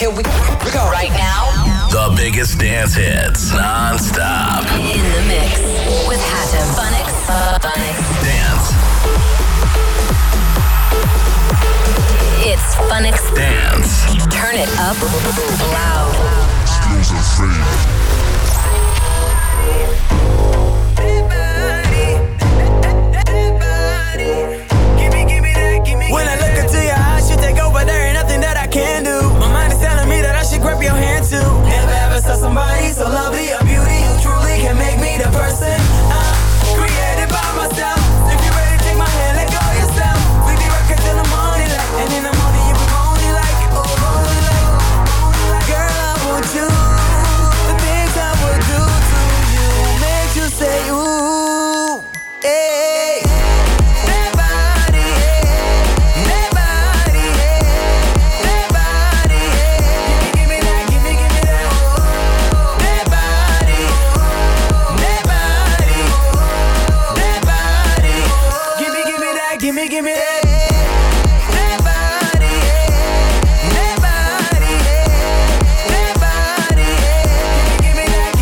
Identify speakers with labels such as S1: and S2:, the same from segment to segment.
S1: Here we go. Right now,
S2: the biggest dance hits, non-stop.
S1: In the mix with Hatem. Phonics.
S2: Dance.
S1: It's Phonics.
S2: Dance.
S1: Turn it up loud.
S3: Skills and fame.
S4: When I look into your eyes, you take over, there ain't nothing that I can do. My mind is telling me that I should grab your hand too. Never ever saw somebody so lovely, a beauty who truly can make me the person I'm created by myself. If you're ready, take my hand, let go yourself. We be rockin' till the morning light, and in the morning you be moaning like, oh, moaning like, girl, I want you. The things I would do to you makes you say, ooh, hey. Give me that. That body, that body, that body. Give me that.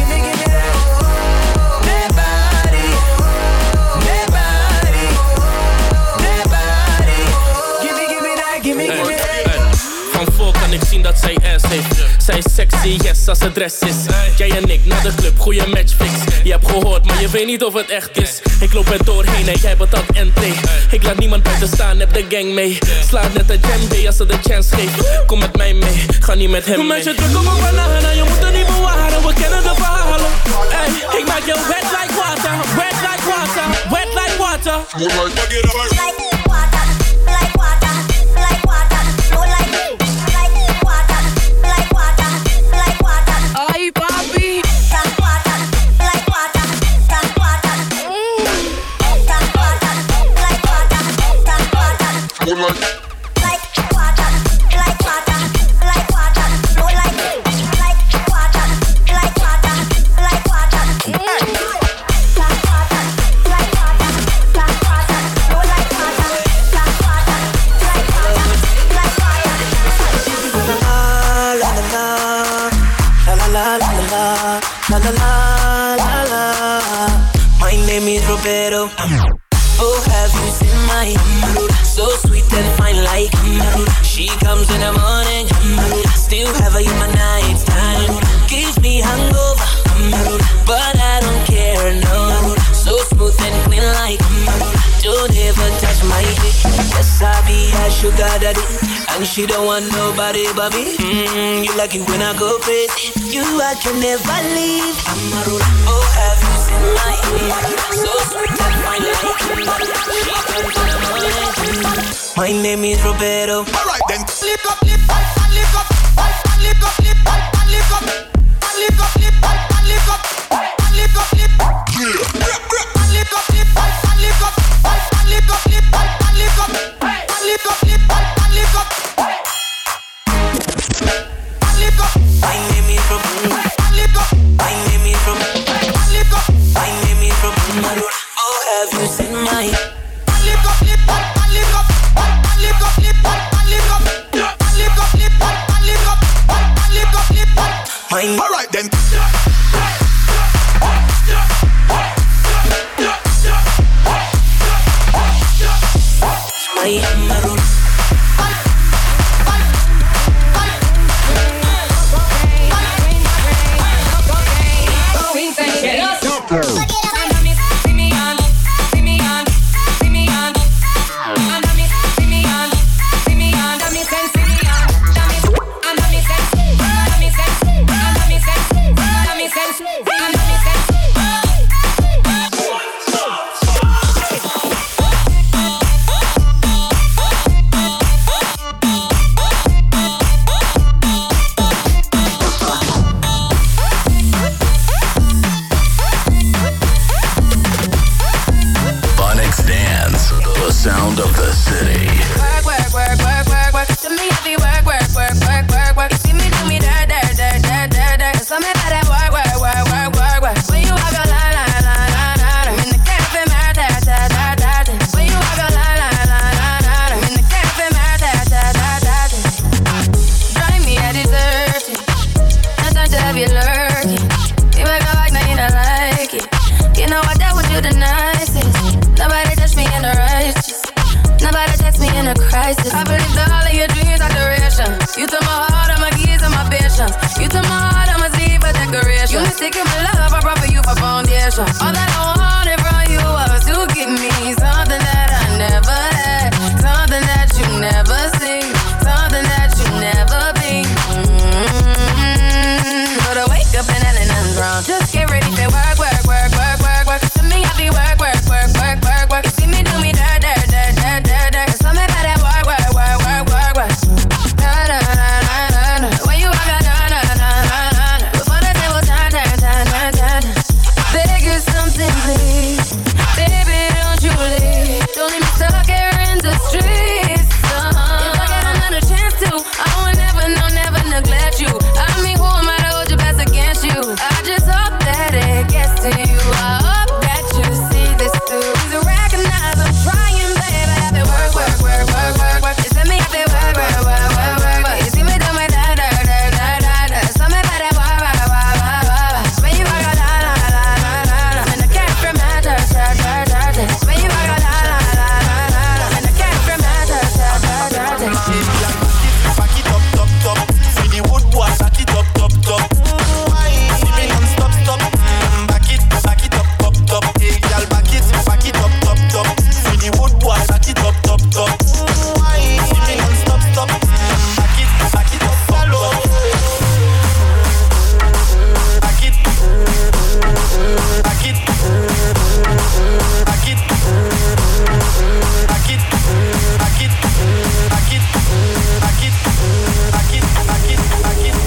S4: That body, that body, that body. Give me that.
S5: Van voor kan ik zien dat zij ass heeft. Zij is sexy, yes, als het dress is. Jij en ik naar de club, goeie matchfix. Je hebt gehoord, maar je weet niet of het echt is. Ik loop er doorheen en jij betaalt entree. Ik laat niemand buiten staan, heb de gang mee. Slaat net een djembe als ze de chance geeft. Kom met mij mee, ga niet met hem mee. Met je druk op mijn bananen, je moet er niet bewaren. We kennen de verhalen. Hey, ik maak je wet like water. Wet like water, wet like water.
S4: My name is Roberto. Oh, have you seen my so sweet and fine like she comes in the morning, still have her in my night time. Gives me hangover, but I don't care, no. So smooth and clean like don't ever touch my dick. Yes, I be a sugar daddy, and she don't want nobody but me. You like it when I go crazy. You I can never leave. Oh, have you seen my so sweet and fine like she comes in the morning. My name is Roberto.
S3: Alright then.
S4: Lick up, lick up, lick up, lick up, lick up, lick up, lick up, lick up, lick up, lick up, lick up. Lick up, lick up, lick up, lick up, lick up, lick up, lick up, lick up, lick up. Lick up. My name is Roberto. Lick up. My name is Roberto. Lick up. My name is Roberto. Oh, have you seen my lick up, lick up, lick up, lick up, lick up, lick up, lick up, lick up, lick up, lick up, lick up. Alright then.
S6: shots. All that I wanted from you was to give me something that I never had, something that you never seen, something that you never been. But I wake up and nothing's wrong. Just get ready for work, work, work, work, work, work. To me, I be work, work, work, work, work, work. You see me do me dirt, dirt, dirt, dirt, dirt, dirt. Something about that work, work, work, work, work, work. Da da da da da. When you walk out, da da da da da. Before the table turn, turn, turn, turn, turn. Beg you something, please, baby, don't you leave. Don't leave me stuck here in the streets. If I get another chance to, I will never, no, never neglect you. I mean, who am I to hold your best against you? I just hope that it gets to you. I hope that you see this through. Please recognize I'm trying, babe. I have to work, work, work, work, work, work. You send me have to work, work, work, work, work, work. You see me do my da da da da da da. Something about that work, work, work, work, work. When you walk out, da da da da da da. And the cat from my da da da da da. When you walk out, da da da da da da. And the cat from my da da da da da.
S7: Back it up, top, top. See the wood boy, back it up, top, top. See me non-stop, stop. Back it up, top, top. Hey, girl, back it up, top, top. See the wood boy, back it up, top, top. See me non-stop, stop. Back it up, top, top. Back it, back it, back it, back it, back it, back it, back it, back it, back it, back it, back it.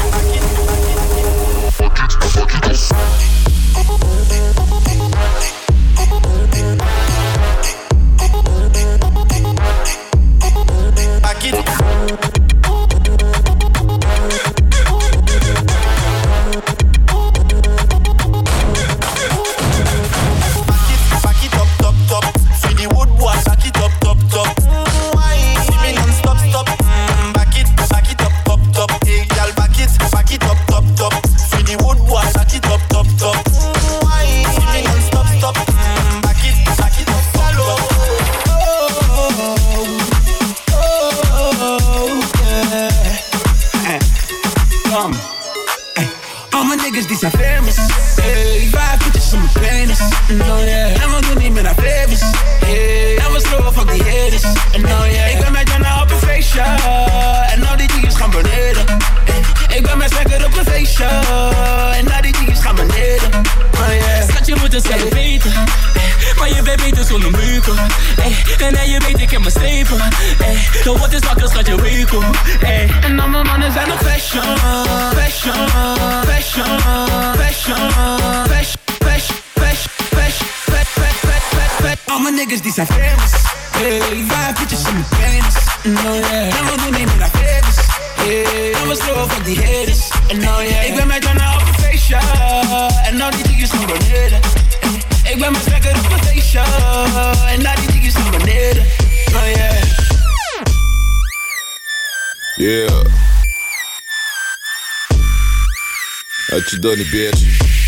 S8: All my niggas die zijn famous. Hey, 5 bitches on mijn penis. No yeah. En we doen niet meer naar favors. Hey, en we slowen van die haters. No yeah. Ik ben met Jana op een feestje. En al die chickies gaan beneden. Hey, ik ben met Zeker op een feestje. En al die chickies gaan beneden. Oh yeah.
S5: Schat, je moet het zelf weten. Maar je bent beter zonder meuken. En je weet ik heb mijn strepen. De wat is wakker, schat, je weekel.
S8: En al mijn mannen zijn op fashion. Fashion, fashion, fashion, fashion, fashion, fashion, fashion. All my niggas die zijn famous. Hey, 5 bitches in mijn penis. No yeah. En we doen niet meer naar favors. Hey, en we slowen van die haters. No yeah. Ik ben met Jana op een feestje. En al die chickies gaan beneden. Ik ben met Zeker op een feestje. En al die chickies gaan beneden. Oh yeah.
S9: Yeah. Wat je doet, bitch?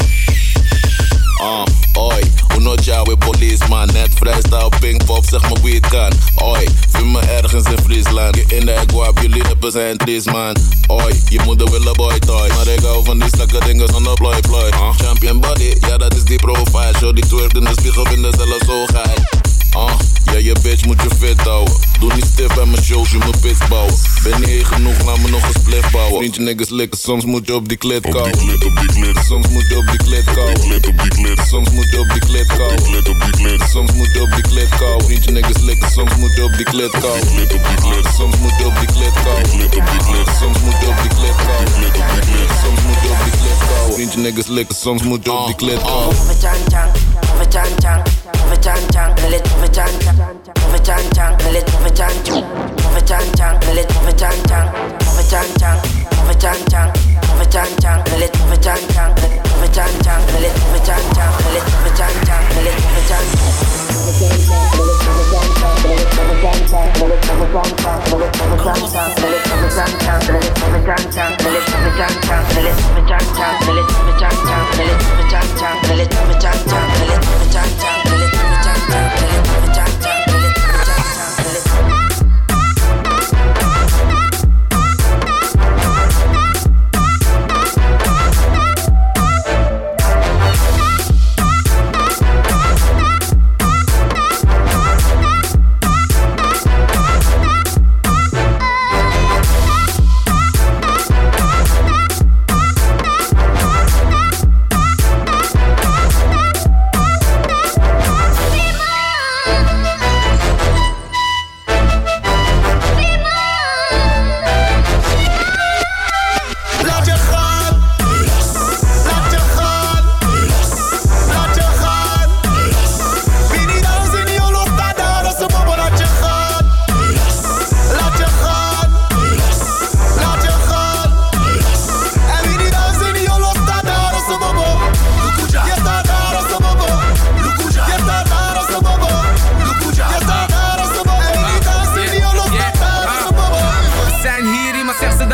S9: Oi, Unoja with policeman. Net freestyle, pingpop, zeg maar wie het kan. Oi, vind me ergens in Friesland. Je in de guap, jullie lippen zijn triest, man. Oi, je moeder wil een boy toy. Maar ik hou van die slakke dingen zonder ploy ploy. Champion body, ja dat is die profile. Show die twerkt in de spiegel, vinden zelfs zo geil. Ja, je bitch moet je fit houden. Doe niet stif bij mijn shows, je moet pits bouwen. Ben niet heet genoeg, laat me nog een spliff bouwen. Vriendje niggas likken, soms moet je op die klit kauwen. Op die klit. Soms moet je op die klit kauwen. Op die klit. Soms moet je op die klit kauwen. Op die klit. Soms moet je op die klit kauwen. Vriendje niggas likken, soms moet je op die klit kauwen. Op die klit. Soms moet je op die klit kauwen. Op die klit. Soms moet je op die klit kauwen. Op die klit. Soms moet je op die klit kauwen. Vriendje niggas likken, soms moet je op die klit kauwen.
S6: Over Chan Chan, over Chan Chan, over Chan Chan, over Chan Chan, over Chan Chan, over Chan Chan, over Chan Chan, over Chan Chan, over Chan Chan, over Chan Chan, over Chan Chan, over Chan Chan, over Chan Chan, over Chan Chan, over Chan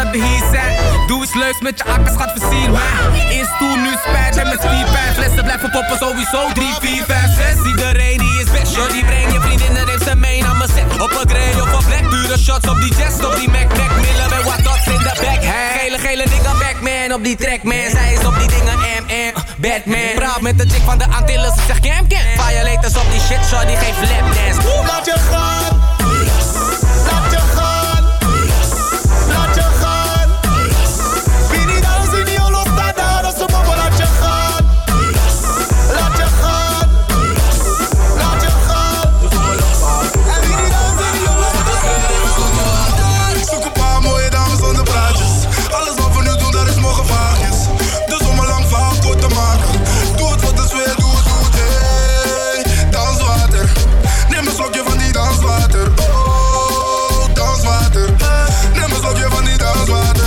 S8: dat we hier zijn. Doe eens leuks met je akkers, gaat versieren mij. Eerst toe, nu spijt en met spierpijn. Flessen blijven poppen sowieso 3, 4, 5, 6. Iedereen die is best, joh. Die breng je vriendinnen, neemt ze mee naar mijn set. Op een grey of een black, pure shots op die jazz. Op die Mac, Miller met wat dots in de back. Gele nigga Backman op die track, man. Zij is op die dingen Batman. Praat met de chick van de Antilles, ze zegt cam. Violators op die shit, shot, die geeft lapdance.
S7: Laat je gaan. Laat je gaan. Laat je gaan. Wie niet alles in die holo staat daar, dat is een mama. Laat je gaan. Laat je gaan. Laat je gaan. En wie niet alles in die holo staat daar. Ik zoek een paar mooie dames zonder praatjes. Alles wat we nu doen, dat is morgen vaagjes. Dus om een lang verhaal kort te maken. Doe het voor de sfeer, doe het, hey. Danswater. Neem een slokje van die danswater. Oh, danswater. Neem een slokje van die danswater.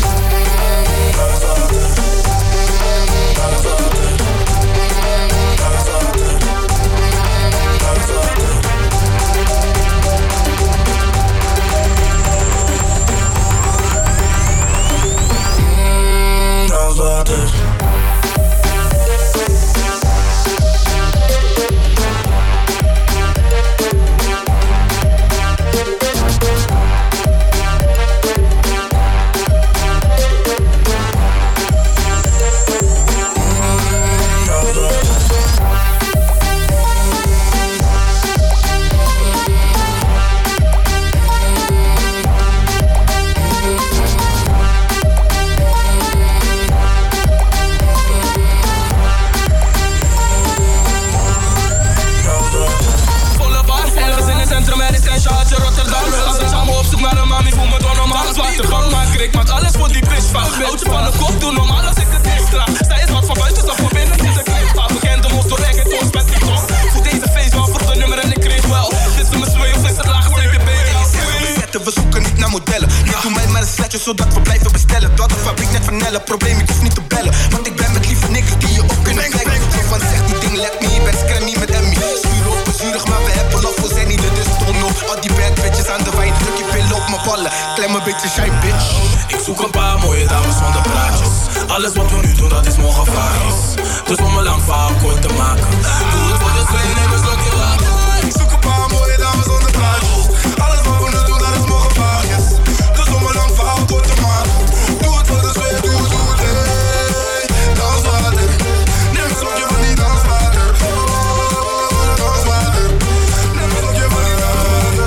S7: Danswater.
S8: Houtje van de kop, doe normaal als ik het extra. Zij is wat van buiten, zo van binnen is een knipsta. Bekende moest door reggaeton, met die top. Voor deze feest wel voor de nummer en ik kreeg wel. Dit is mijn swing of is het laag, zeker
S7: we zoeken niet naar modellen. Je doet mij maar een sletje, zodat we blijven bestellen. Dat de fabriek net van Nelle, probleem, ik hoef niet te bellen. Want ik ben met lieve niks die je op kunnen kijken. Van zegt die ding, let me, je bent scrammy met Emmy. Zuur op, bezurig, maar we hebben love voor Zenny, dus tono. Al die bad bitches aan de wijn, druk je pillen op mijn ballen. Klem een beetje shy, bitch.
S8: Ik zoek een paar mooie dames zonder praatjes. Alles wat we nu doen, dat is morgen vaagjes. Dus om een lang verhaal kort te maken. Doe het voor de twee, neem een slokje water.
S7: Ik zoek een paar mooie dames zonder praatjes. Alles wat we nu doen, dat is morgen vaagjes. Dus om een lang verhaal kort te maken. Doe het voor de twee, doe het, hey. Danswater. Neem een slokje van die danswater. Danswater. Neem een slokje van die danswater.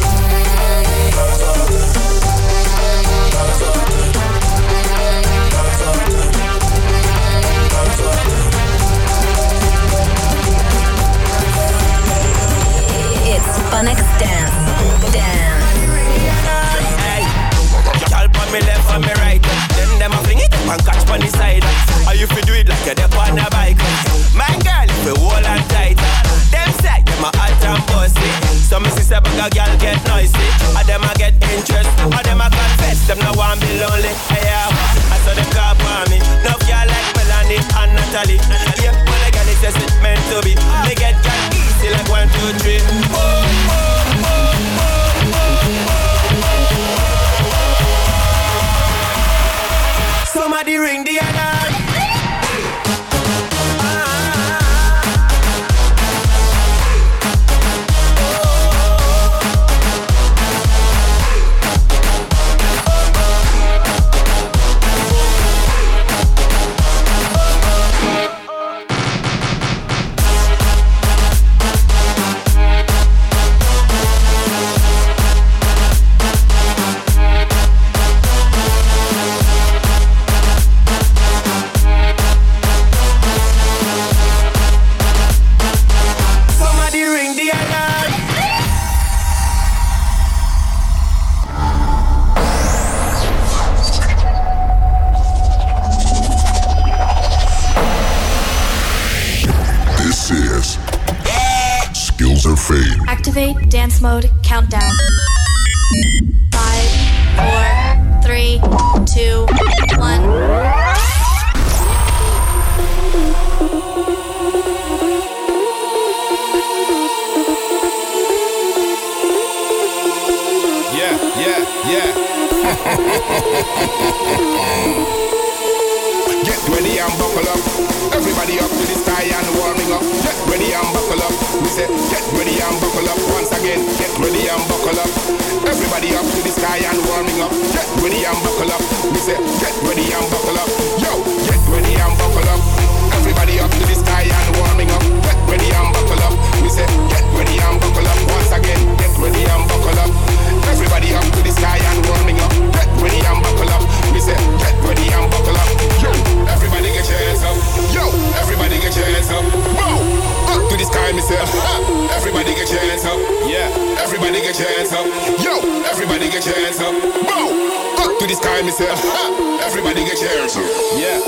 S1: It's Funix Dance.
S10: Hey, y'all on me left and me right. Then them a fling it up and catch on the side. Or you fi do it like you're there on a bike. My girl, if we hold on tight. Them say them a hot and bossy. Some me see bag a girl get noisy. Or them a get interest. Or them a confess. Them no want be lonely. Hey, I saw them call for me. No girl like Melanie and Natalie. Yeah, when I get it, just it meant to be. They get girl easy like 1, 2, 3. Somebody ring the alarm.
S11: Activate dance mode countdown. 5, 4, 3, 2, 1.
S12: Yeah. buckle up. Everybody up to the sky and warming up. Get ready and buckle up. We say, get ready and buckle up. Once again, get ready and buckle up. Everybody up to the sky and warming up. Get ready and buckle up. We say, get ready and buckle up. Yo, get ready and buckle up. Everybody up to the sky and warming up. Get ready and buckle up. We say, get ready and buckle up. Once again, get ready and buckle up. Everybody up to the sky and warming up. Get ready and buckle up. We say, get ready and buckle up. Yo, everybody get your hands up. Yo, everybody get your hands up. Whoa, up to the sky, me say. Everybody get your hands up. Yeah, everybody get your hands up. Yo, everybody get your hands up. Whoa, up to the sky, me say. Everybody get your hands up. Yeah.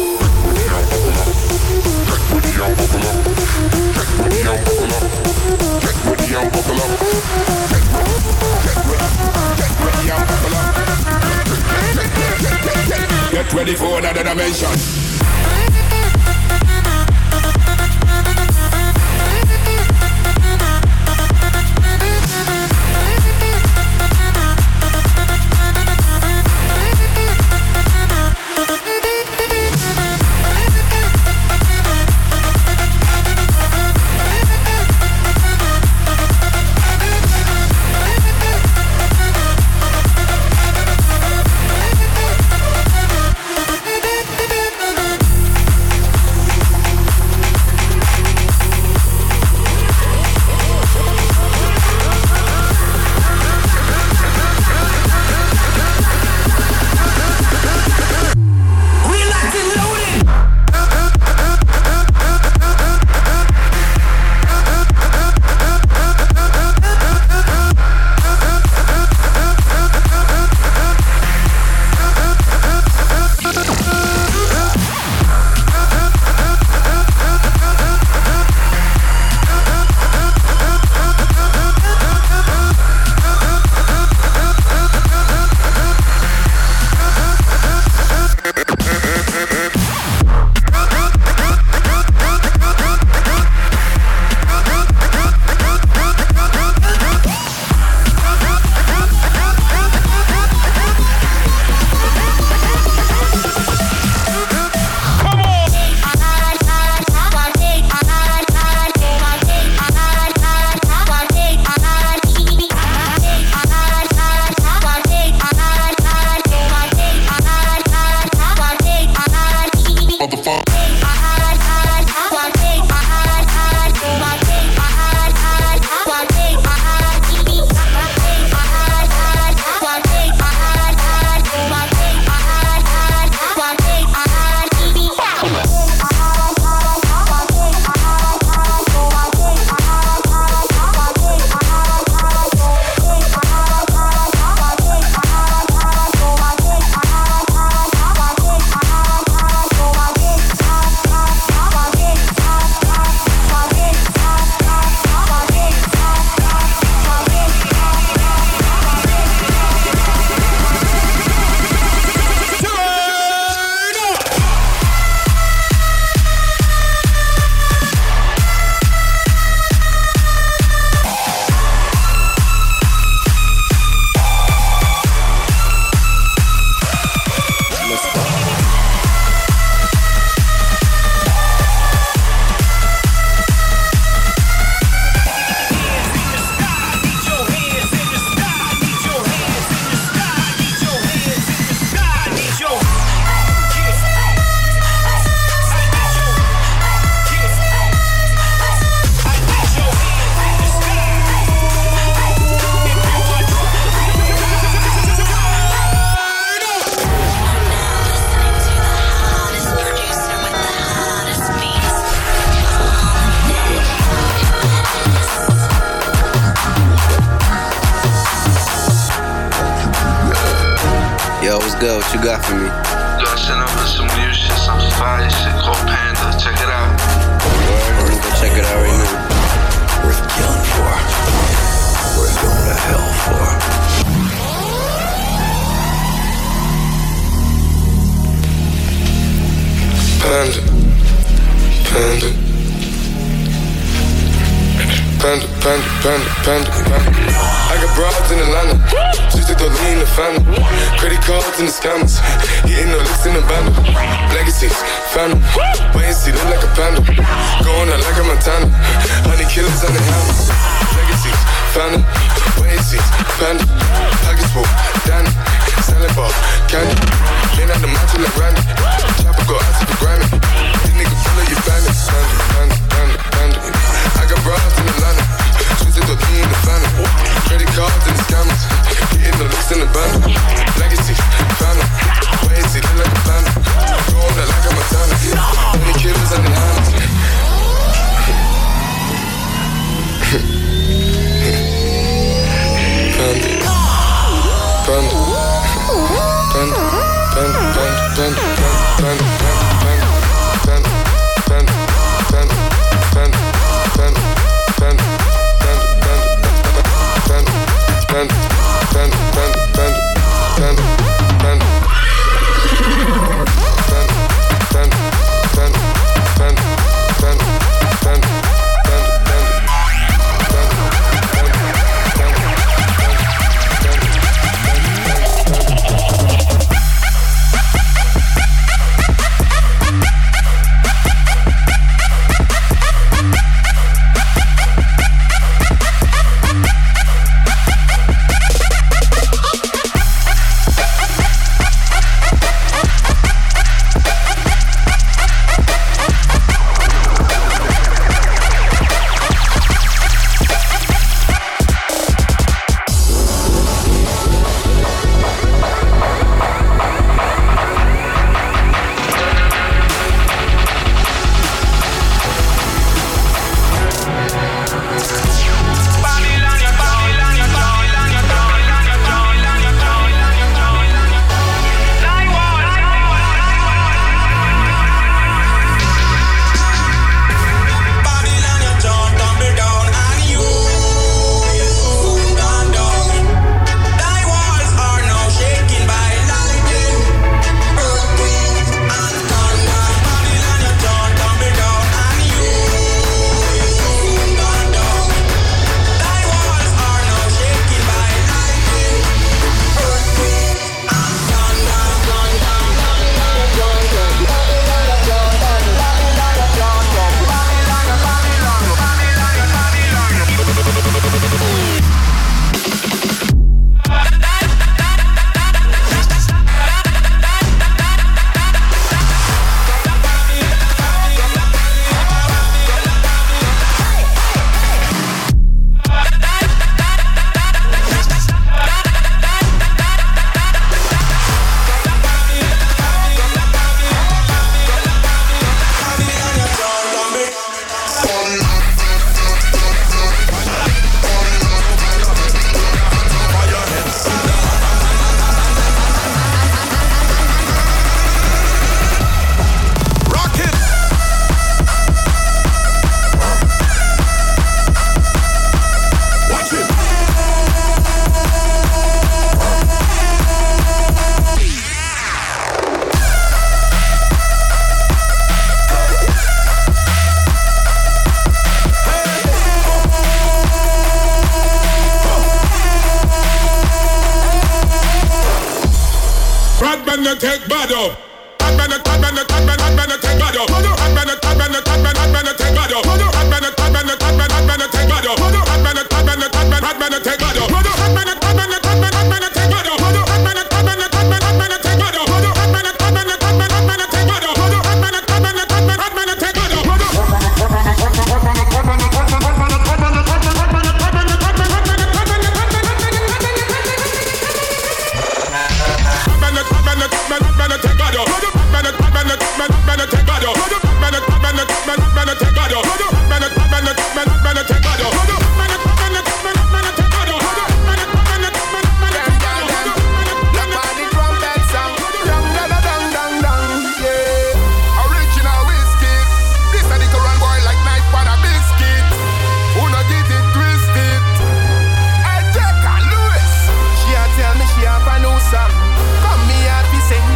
S12: Get ready and buckle up. Get ready and buckle up. Get ready and buckle up. Get ready and buckle up. Get ready for another dimension.
S13: good? What you got for me?
S14: Yo, I sent over some new shit, some fire shit called Panda. Check it out.
S13: Word, let me go check it out right now.
S2: Worth killing for. Worth going to hell for.
S12: Panda. Panda.
S15: Panda. I got broads in Atlanta, just to throw lean in the family. Credit cards and the scammers, hitting the licks in the bundle. Legacies, phantom, wait and see, look like a panda. Going out like a Montana, 100 killers on the helmets. Legacies, phantom, wait and see, panda. Pockets full, Danny, selling ball, candy. Lean on the macho like Randy, chopper go out to the Grammy. This nigga full of your bandits, panda. I got broads in Atlanta, just to throw lean in the family. Credit cards and the scammers, hitting the licks in the bundle. Legacy, phantom, wait and see, look like a panda. Going out like a Montana, 20 killers on the hands.
S16: Take bad up. Hot man, take bad up. Hot man, take bad up. Hot man, take bad up. Hot man, take bad up. Hot man, take bad up. Hot man, take bad up. Hot man, take bad up. Hot man, take bad up. Hot man, take bad up. Hot man, take bad up. Hot man, take bad up. Hot man, take bad up. Hot man, take bad up. Hot man, take bad up. Hot man, take bad up. Hot man, take bad up.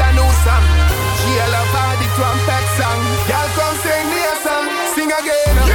S17: Sing again.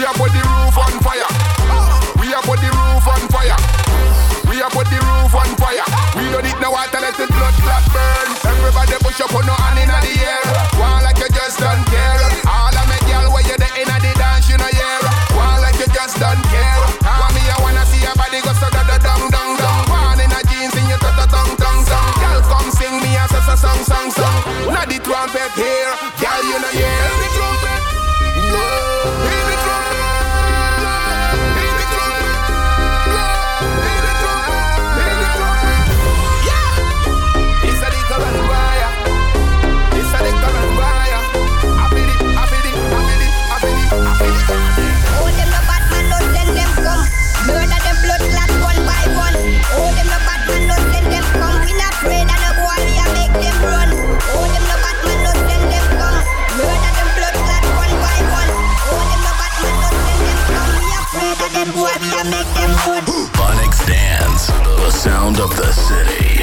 S12: have put the roof on fire. We have put the roof on fire. We have put the roof on fire. We don't need no water, let the blood clot burn. Everybody push up on no hand in the air. One like you just don't care. All of me girl where you the in the dance, you know yeah. One like you just don't care. Want me, I wanna see your body go so da da dong dong dong. One in a jeans in your ta ta tong tong tong. Girl come sing me a sa song song song. Not the trumpet here, girl you know yeah. The trumpet, yeah. The trumpet.
S2: Phonics Dance, the sound of the city.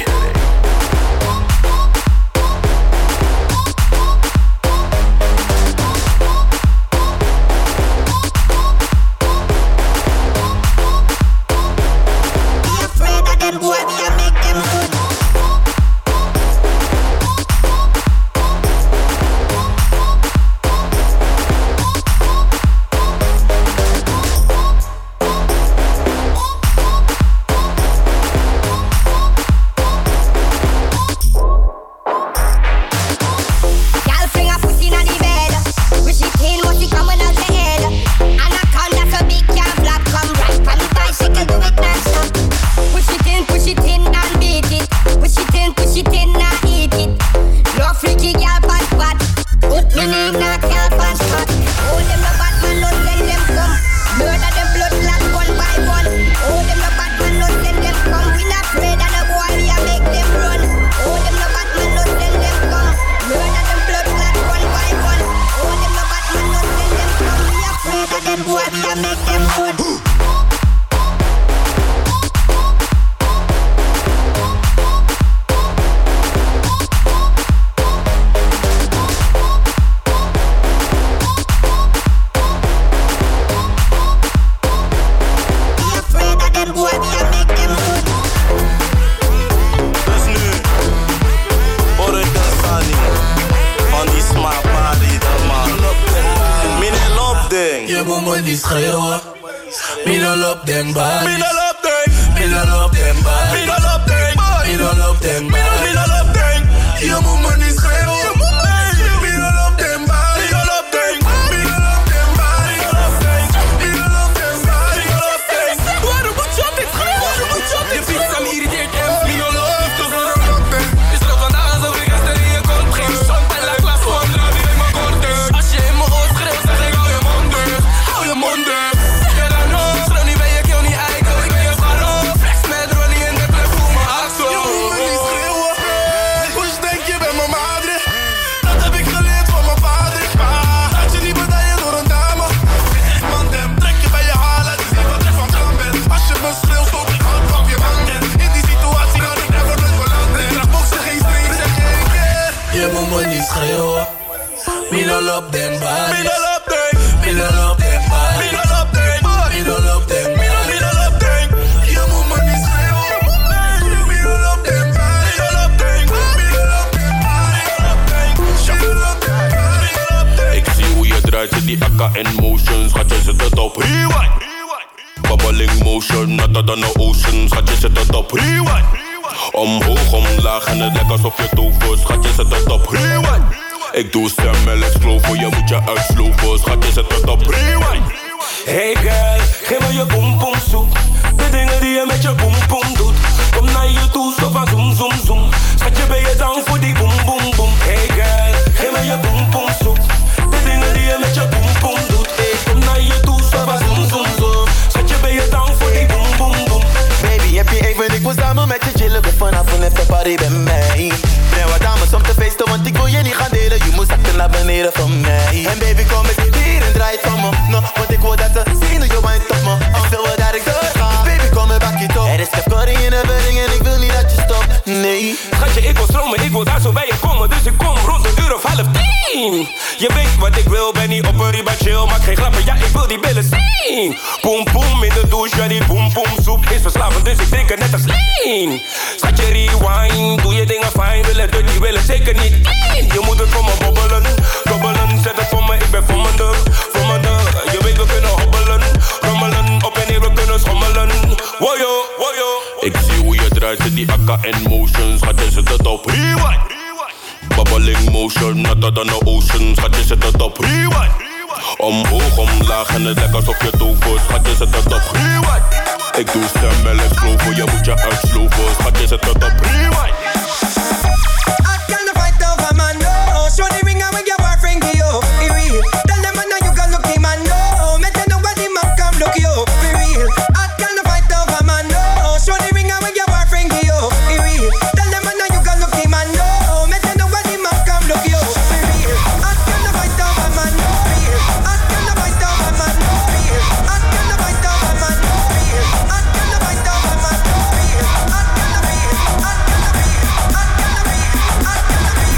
S17: Ik doe stem LX flow voor je moet je uitsloven. Schatje zet het op rewind.
S10: Hey girl, geef me je boom boom zoek. De dingen die je met je boom boom doet. Kom naar je toe, stop van zoom zoom zoom. Schatje ben je down voor die boom boom boom. Hey girl, geef me je boom boom zoek. De dingen die je met je boom boom doet. Kom naar je toe, stop van zoom zoom zoom. Schatje ben je down voor die boom boom boom.
S7: Baby, heb je even, ik wil samen met je chillen. We vanaf een even party bij mij. Breng wat dames om te feesten, want ik wil je niet gaan delen. Je moet zakken naar beneden van mij. En baby, kom eens hier en draai het van me. No, want ik wil dat ze zien hoe je wijn op me. Ik wil wel dat ik doorga. Baby, kom en bak je top. Er is Curry in de budding en ik wil niet dat je stopt. Nee.
S10: Schatje, ik wil stromen, ik wil daar zo bij je komen. Dus ik kom rond 1:30. Je weet wat ik wil, ben niet op een riba chill. Maak geen grappen, ja, ik wil
S17: die billen zien. Boom boom in de douche, ja die boom boom soep is verslavend, dus ik drink het net als lean. Schatje rewind, doe je dingen fijn, willen dirty, willen zeker niet in. Je moet het voor me bobbelen, dobbelen, zet het voor me, ik ben voor me de. Je weet we kunnen hobbelen, rommelen, op en neer we kunnen schommelen. Woyo, woyo. Ik zie hoe je draait, zit die akka in motion, schatje zet het op rewind. Bubbling motion, natter dan de ocean, schatje zet het op rewind. Omhoog, omlaag en het lijkt alsof je toevert, schatje zet het op rewind. Ik doe stem en flow voor je moet je uitsloven, schatje zet het op rewind.
S18: I can't fight over man, no. Show the ring and when your boyfriend give you, be real. Tell them man you can look him man, no. Make them know when the man come look you, be real. I can't fight over man, no. Show the ring and when your boyfriend give you, be real. Tell them man you can look him man, no. Make them know when the man come look you, be real. I can't fight over man, no. Real. I can't fight over man, no. Real. I can't fight over man, no. Real. I can't fight over man, no. Real. I can't real. I can't real. I can't real. I can't real.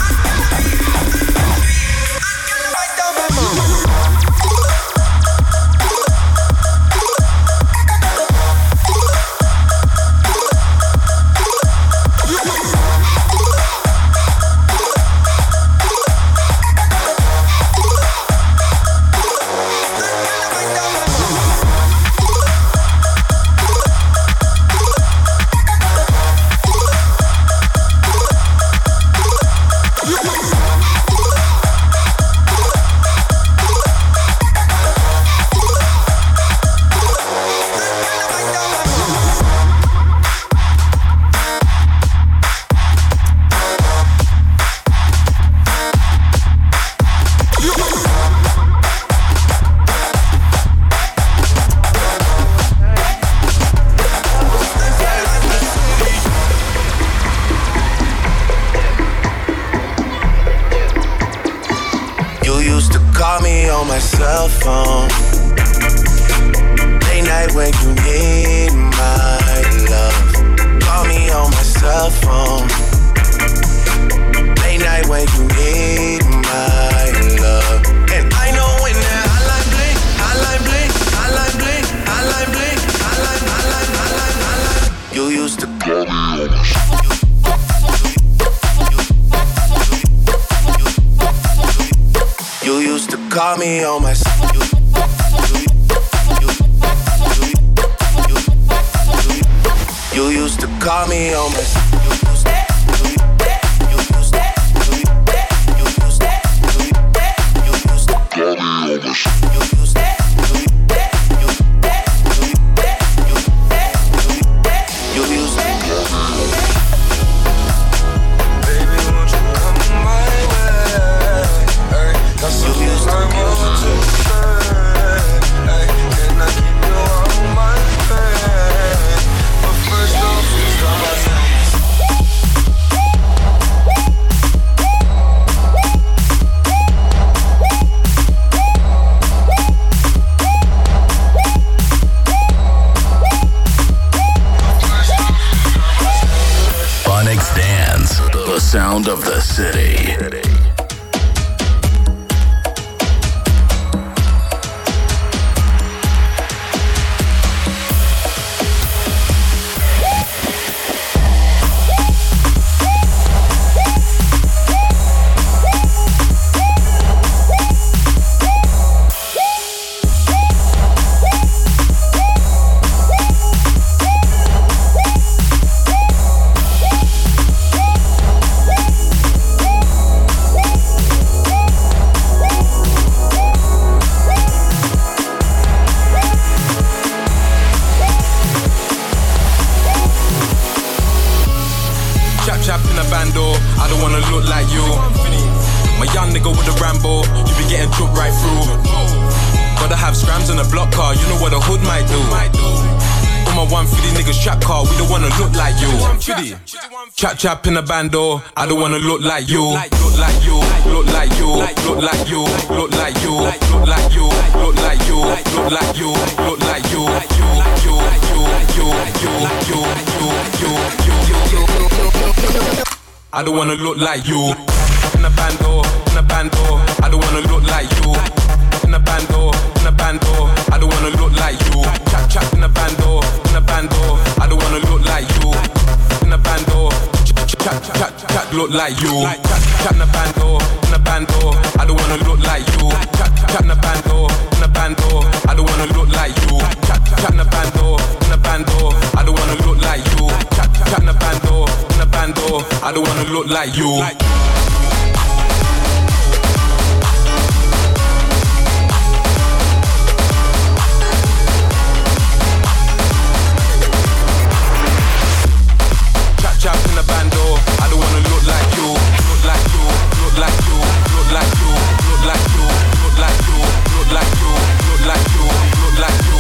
S2: Sound of the city.
S19: Chap in a bando, I don't wanna look like you. Look like you, look like you, look like you, look like you, look like you, look like you, look like you, look like you, I don't wanna look like you. In a bando, I don't wanna look like you. In a bando, a bando. I don't wanna look like you. Chap in a bando, in a bando. I don't wanna look like you. In a bando, chat look like you. Chat in a bando, in a bando. I don't wanna look like you. Chat in a bando, in a bando. I don't wanna look like you. Chat in a bando, in a bando. I don't wanna look like you. Chat in a bando, in a bando. I don't wanna look like you. Chap in the bando, I don't wanna look like you, look like you, look like you, look like you, look like you, look like you, look like you, look like you, look like you,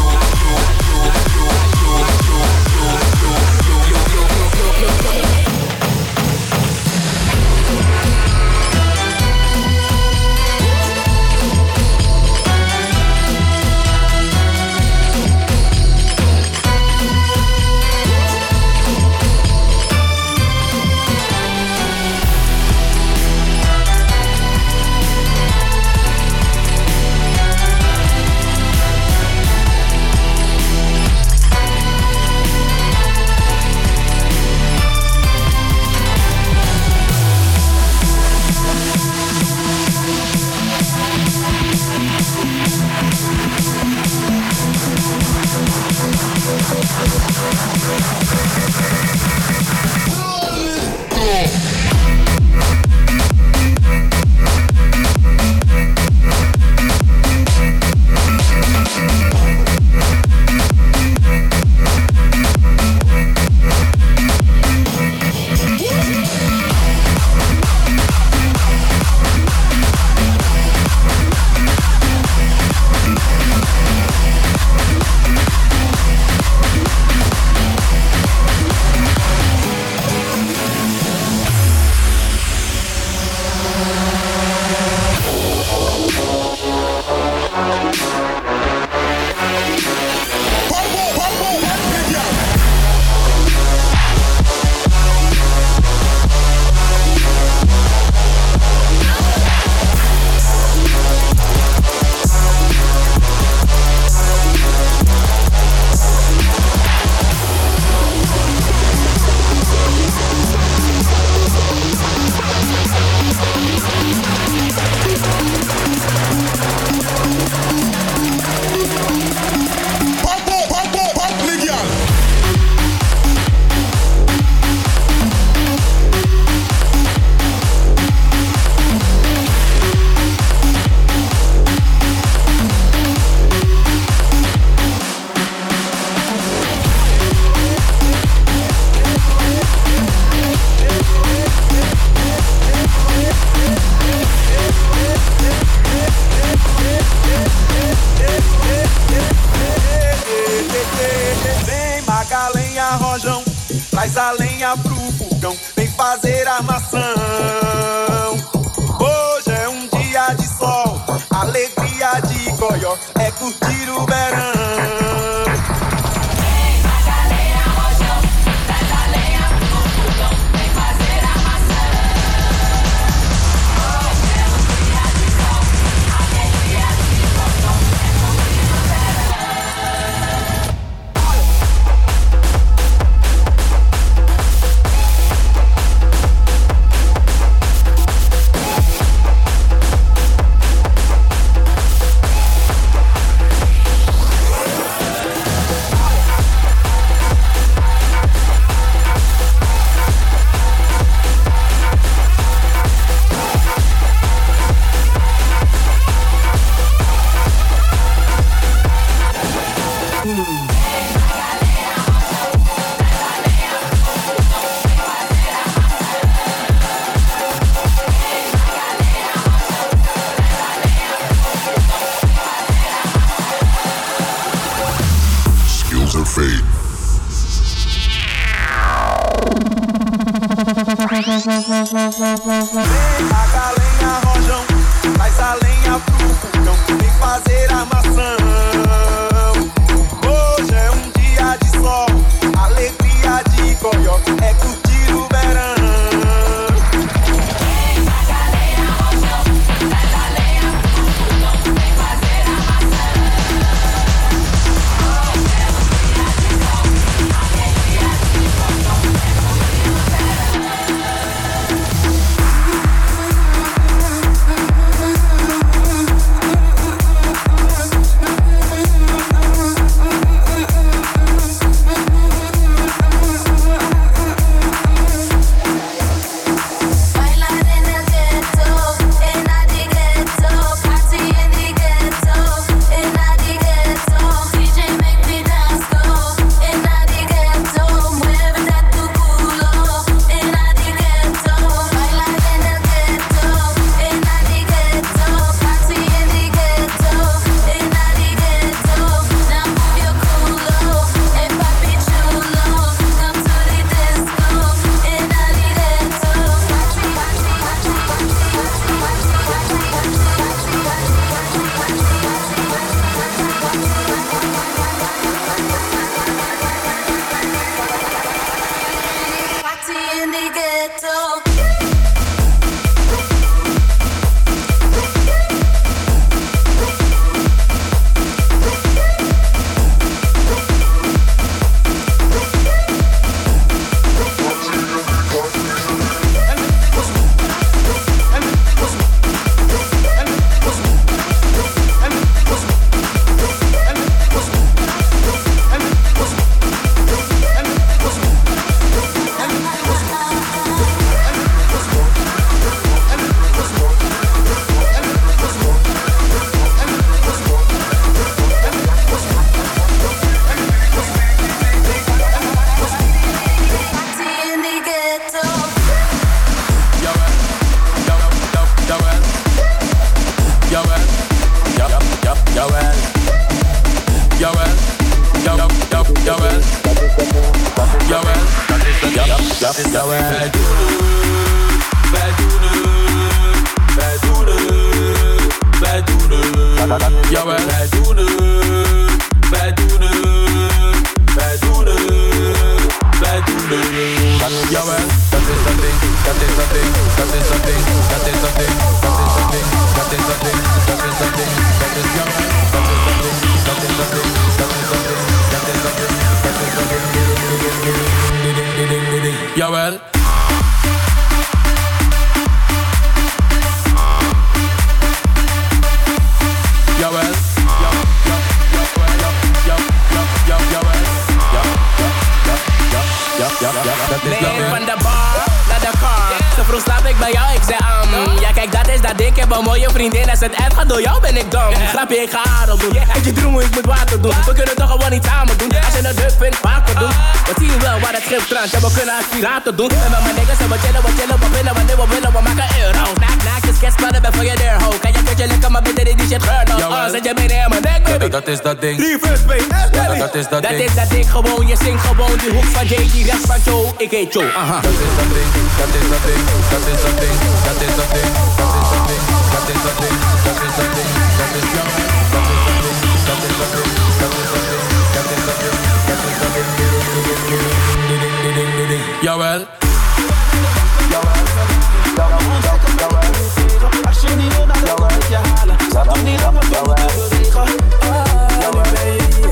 S20: Traz a lenha pro fogão, vem fazer armação. Hoje é um dia de sol, alegria de goió, é curtir o verão. Vem, taca a lenha, rojão, traz a lenha pro fogão, vem fazer armação. Hoje é um dia de sol, alegria de goió, é curtir o verão. Vem, taca a lenha, rojão, traz a lenha pro fogão, vem fazer armação.
S19: jawel. Jawel. Jawel. Jawel. Wij doen het. Wij doen het. Wij doen het. Jawel. Wij doen het. Wij doen het. Wij doen het. Wij doen het. Jawel. Dat is dat ding. Dat is dat ding. Dat is dat ding. Dat is dat ding. Dat is dat ding. Dat is dat ding. Dat is dat ding. Dat is jawel. Dat is dat ding. Dat is dat ding. Dat is dat ding. Dat is dat ding. Dat is dat ding. Jawel. Jawel.
S5: Nee, van de bar naar de car. Zo vroeg slaap ik bij jou, ik zei ja kijk dat is dat ding, ik heb een mooie vriendin. Als het uitgaat door jou ben ik dom. Grapje, ik ga haar op doen. Uit je droom, ik moet water doen. We kunnen toch gewoon iets samen doen. Als je een duk vindt, vaker doen. We zien wel waar het schip strandt. En we kunnen als piraten doen. En met mijn niggas en we chillen, we winnen, wanneer we willen, we maken euro's. Naak, je sketchplannen, ben voor je deur, ho. Kan je lekker, maar binnen die shit geurd. Zet je benen in mijn nek, baby.
S19: Dat is dat ding.
S5: Reverse, baby.
S19: Dat is dat ding.
S5: Dat is dat ding, gewoon, je zingt gewoon. Die hoek van Jay, die rest van Joe. Ik heet Joe, aha.
S19: Dat is dat ding. Dat is dat ding. Dat is dat ding. Dat is dat ding. Dat is dat ding. Dat is dat ding. Dat is dat ding. Dat is jammer. Dat is dat ding. Dat is dat ding. Dat is dat ding. Dat is dat ding. Dat is dat ding. Jawel.
S8: Als je niet wil, dan kan ik je halen. Zat nog niet op mijn vinger te bewegen. Nu ben je hier.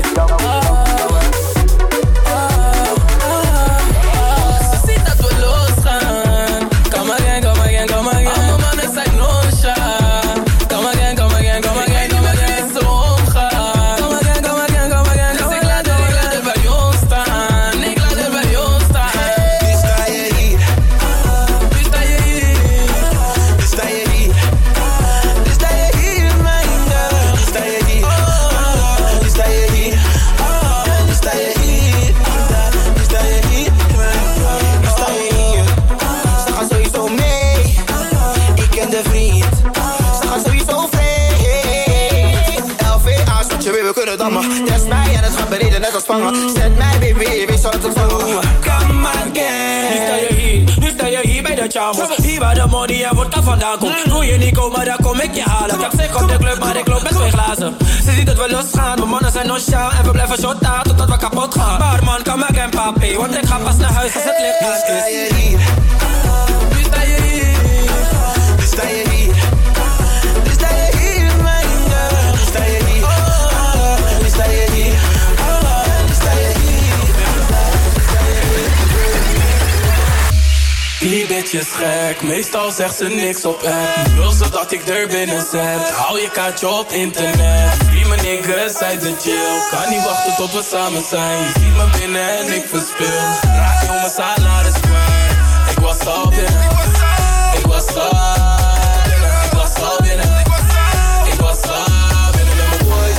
S8: Ze ziet dat we losgaan. Come again, come again, come again. Alle mannen zijn non-shy. Come again, come again, come again. Die met mij zo omgaan. Come again, come again, come again. Dus ik laat het bij ons staan. Ik laat het bij ons staan. Nu sta je hier. Nu sta je hier. Nu sta je hier. Nu sta je hier, mijn girl. Nu sta je hier. Nu sta je hier. Nu sta je hier. Nu sta je hier. Nu sta je hier. Ze gaan sowieso mee. Ik ken de vriend. Ze gaan sowieso vreemd. LVA, zet je weer, we kunnen dammen. Test mij en het gaat beneden net als vangen. Zet mij baby, wees zal het ontvangen. Come again. Nu sta je hier. Nu sta je hier bij de chamos. Hier waar de money en vodka vandaan komt. Wil je niet komen, dan kom ik je halen. Ik heb zeker op de club, maar ik loop met 2 glazen. Ze ziet dat we losgaan. Mijn mannen zijn nonchalant en we blijven shotten totdat we kapot gaan. Barman, come again, papi. Want ik ga pas naar huis als het licht aan is. Nu sta je hier. Nu sta je hier. Nu sta je hier. Nu sta je hier, mijn girl. Nu sta je hier. Nu sta je hier. Nu sta je hier. Die bitch is gek, meestal zegt ze niks op app. Wil ze dat ik er binnen zet, hou je kaartje op internet. Zie mijn niggas uit de chill, kan niet wachten tot we samen zijn. Je ziet me binnen en ik verspil, raak je om mijn salaris kwijt. Ik was al binnen, ik was al binnen, ik was al binnen, ik was al binnen met mijn boys.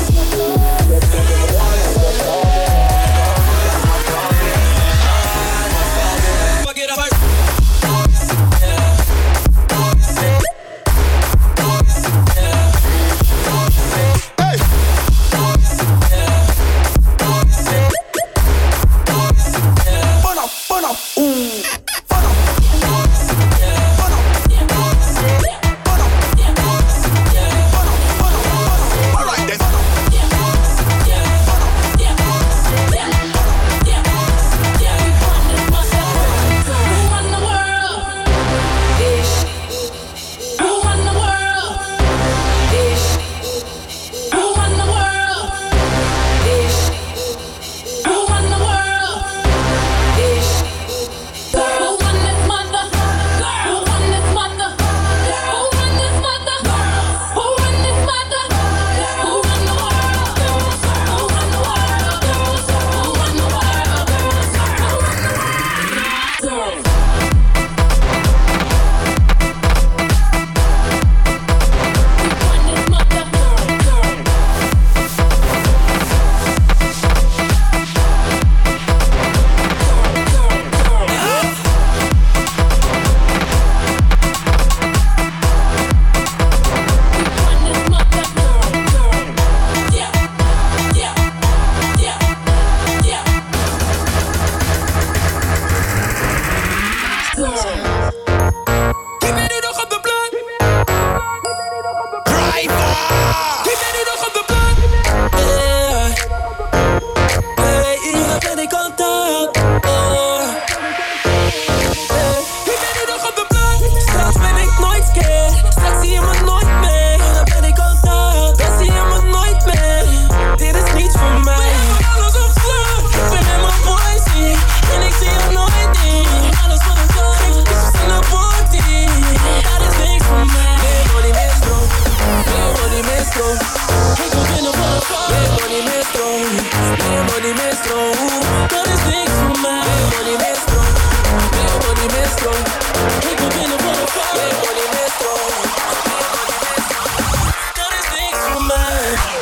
S4: Meer money, meer stroom. Dat is niks voor mij. Meer money, meer stroom. Meer money, meer stroom. Ik wil binnen voor de val. Meer money, meer stroom. Meer money, meer stroom. Dat is niks voor mij.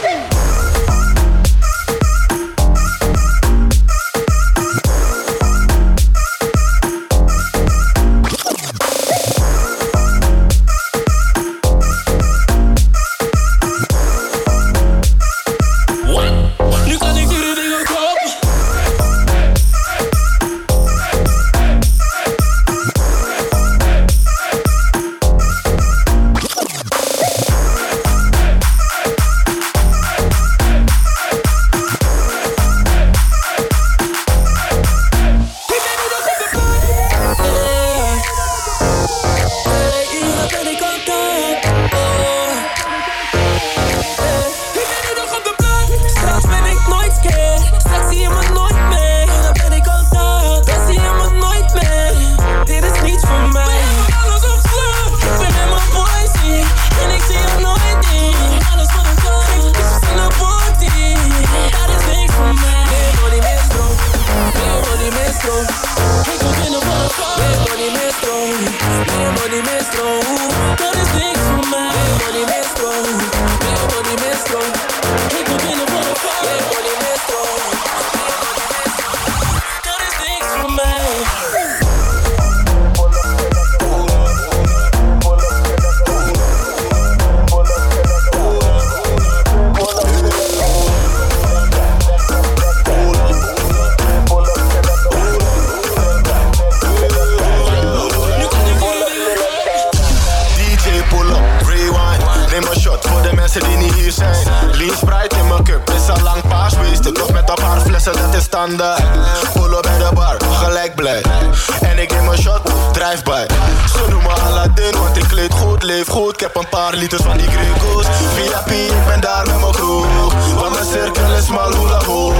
S21: Polo bij de bar, gelijk blij. En ik neem een shot, drive-by. Ze noemen Aladdin, want ik kleed goed, leef goed. Ik heb een paar liters van die Greco's. VIP, ik ben daar met mijn crew. Want mijn cirkel is mal hula hoop.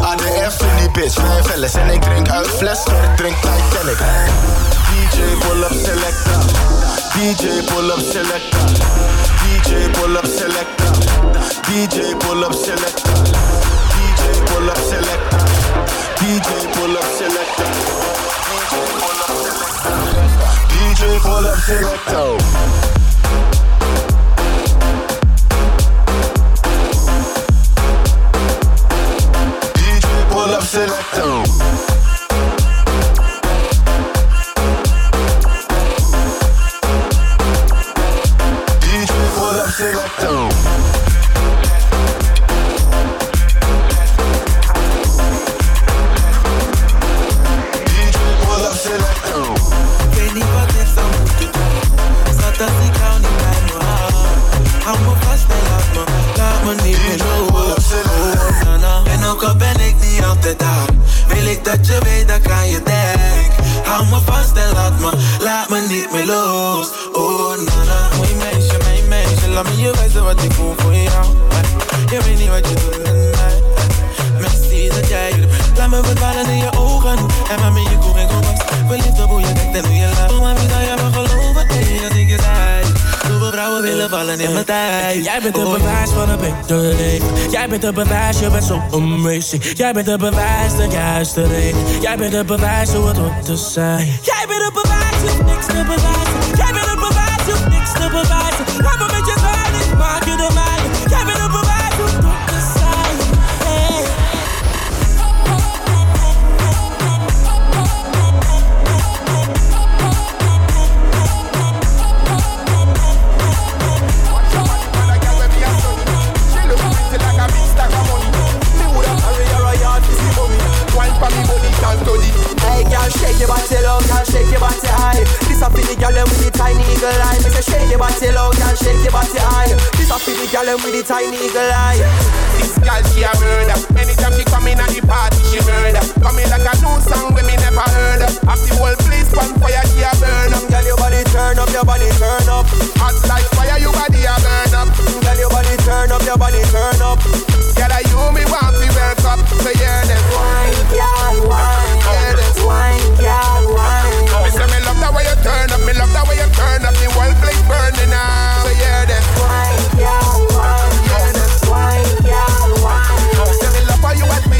S21: ADF in die bitch, mijn velles. En ik drink uit fles, maar ik drink Titanic. DJ pull-up selecta. DJ pull-up selecta. DJ pull-up selecta. DJ pull-up selecta. DJ pull-up selecta. DJ pull-up selecta. DJ pull-up selecta. DJ pull-up selecta. DJ pull-up selecta.
S22: Dat je weet, dan kan je denk. Hou me vast en laat me niet meer los. Oh nana, mooi meisje, mijn meisje. Laat me je wijzen wat ik voel voor jou. Je weet niet wat je doet met mij. Merci dat jij er bent. Laat me verdwalen in je ogen. En mami, je koe en was. Verliefd op hoe je kijkt en hoe je lacht. Oh mami, zou jij me geloven? Nee, dat ik je zei. Zoveel vrouwen willen vallen in mijn tijd.
S5: Jij bent het bewijs van een beter leven. Jij bent het bewijs, je bent zo amazing. Jij bent het bewijs, de juiste reden. Jij bent het bewijs hoe het hoort te zijn. Jij bent het bewijs, je hoeft niks te bewijzen. Jij bent het bewijs, je hoeft niks te bewijzen. Laat me met je zijn, ik maak je de mijne. Jij bent het bewijs hoe het hoort te zijn. Hey.
S23: Hey girl, shake your body low, girl, shake your body high. This a for the girl with the tiny eagle eye. Me say shake your body low, girl, shake your body high. This a for the girl with the tiny eagle eye.
S12: This girl she a murder. Anytime she come in at the party she murder. Come in like a new song when me never heard of. Have the whole place on fire she a burn up.
S23: Girl your body turn up, your body turn up.
S12: Hot like fire your body a burn up.
S23: Girl your body turn up, your body turn up.
S12: Girl I you me want to work up. So yeah then
S23: wine, girl, wine.
S12: Yeah then
S23: wine, girl, wine.
S12: Me say me love the way you turn up. Me love the way you turn up. The whole place burning now. So yeah then
S23: wine, girl, wine.
S12: Yeah then
S23: wine, girl, wine.
S12: Me say me love how you at me.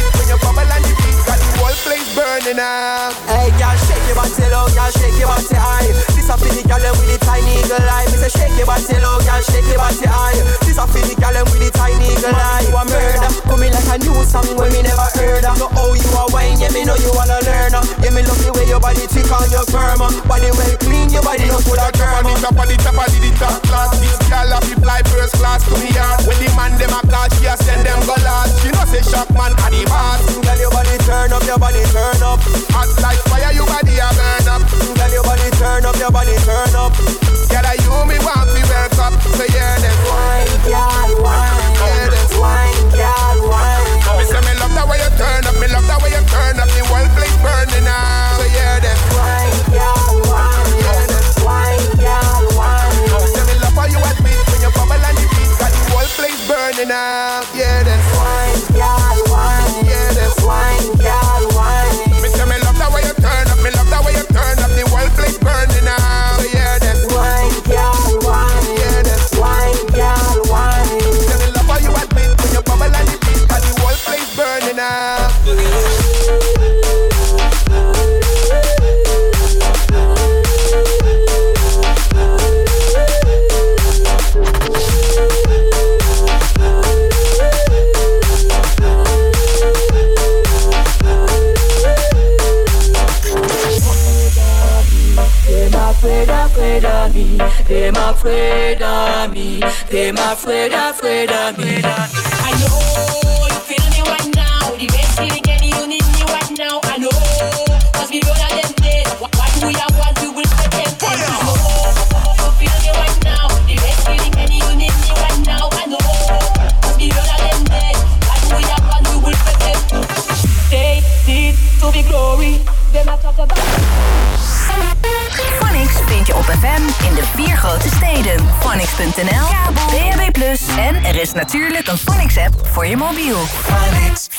S21: burning up.
S23: Hey, girl, shake your body low, girl, shake your body high. This a for the girl with the tiny eagle eye. Me say shake your body low, girl, shake your body high. This a for the girl with the tiny eagle eye. You a murder, coming like a new song when me never heard of. Know how you a wine, yeah me know you wanna learn. Yeah me love the way your body thick on your firm. Body well clean, your body no full of germ.
S21: Top of the top of the top class. This girl a fly first class to me yard. When the man dem a call, she a send them go last. She know say shock man a the boss.
S23: Girl your body turn up, your body turn up.
S21: Hot like fire, your body a burn up.
S23: Girl your body turn up, your body turn up.
S21: Girl I you me want to work up. So yeah then
S23: wine, girl, wine.
S21: Yeah then
S23: wine, girl, wine.
S21: Me say me love the way you turn up. Me love the way you turn up. The whole place burning now. So yeah then
S23: wine, girl, wine.
S21: Yeah then
S23: wine, girl, wine.
S21: Me say me love how you a beat when you bubble and the beat got the whole place burning now. Yeah then
S23: wine, girl, wine.
S21: Yeah then
S23: wine, girl, wine.
S21: Me say me love the way you turn up. Me love the way you turn up. The whole place burning now. So yeah then
S23: wine, girl, wine.
S21: Yeah then
S23: wine, girl, wine.
S21: Me say me love how you a beat when you bubble and the beat got the whole place burning now.
S3: Them afraid of me. Them afraid of me. I know you feel me right now. The best feeling and you need me right now. I know, cause we gonna them days. What we have, what we will pretend. I know you feel me right now. The best feeling and you need me right now. I know, cause we gonna them days. What we have, what we will pretend. Take it to be glory. Then I talk about.
S1: Phonix vind je op FM in de 4 grote steden. Phonix.nl, kabel, DAB+, en er is natuurlijk een Phonix-app voor je mobiel.